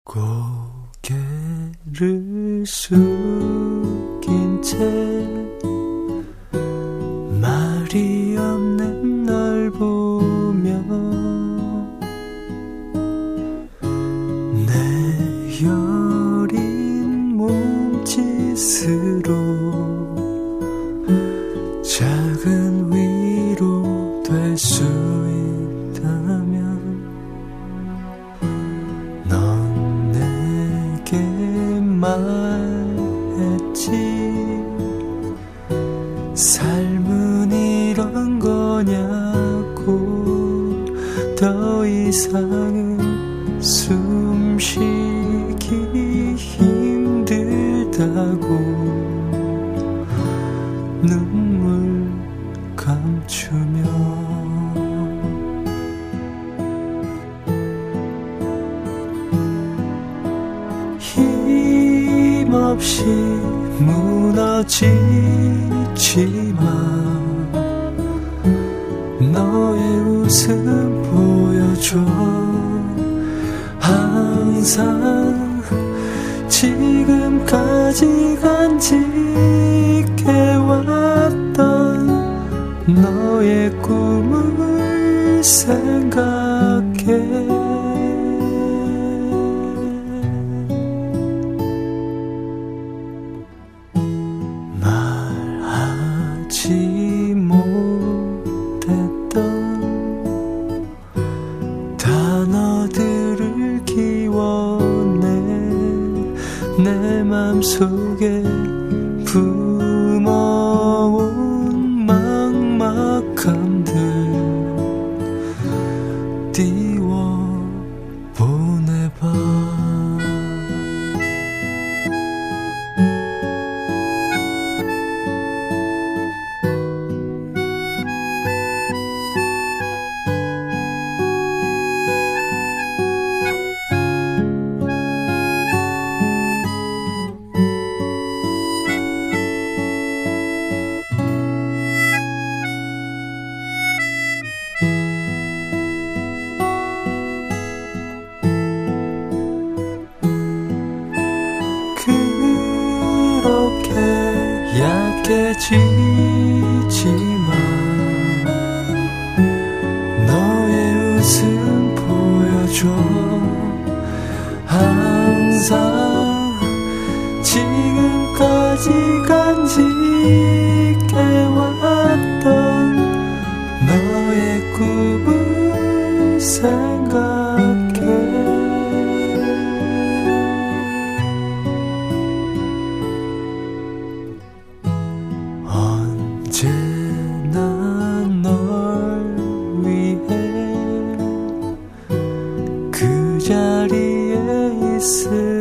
고개를 숙인 채 말이 없는 널 보며 내 여린 몸짓으로 작은 위로 될 수 있다면 넌 내게 말했지. 삶은 이런 거냐고. 더 이상은 숨쉬기 힘들다고 눈물 감추며 힘없이 무너지지마. 너의 웃음 보여줘. 항상 지금까지 간직해왔던 너의 꿈을 생각해. 말하지 못했던 단어들을 기워내. 내 맘속에 품어온 막막함들 띄워 보내봐. 그렇게 약해지지마. 너의 웃음 보여줘. 항상 지금까지 간직해왔던 너의 꿈을 생각해. 언제나 널 위해 그 자리에 있을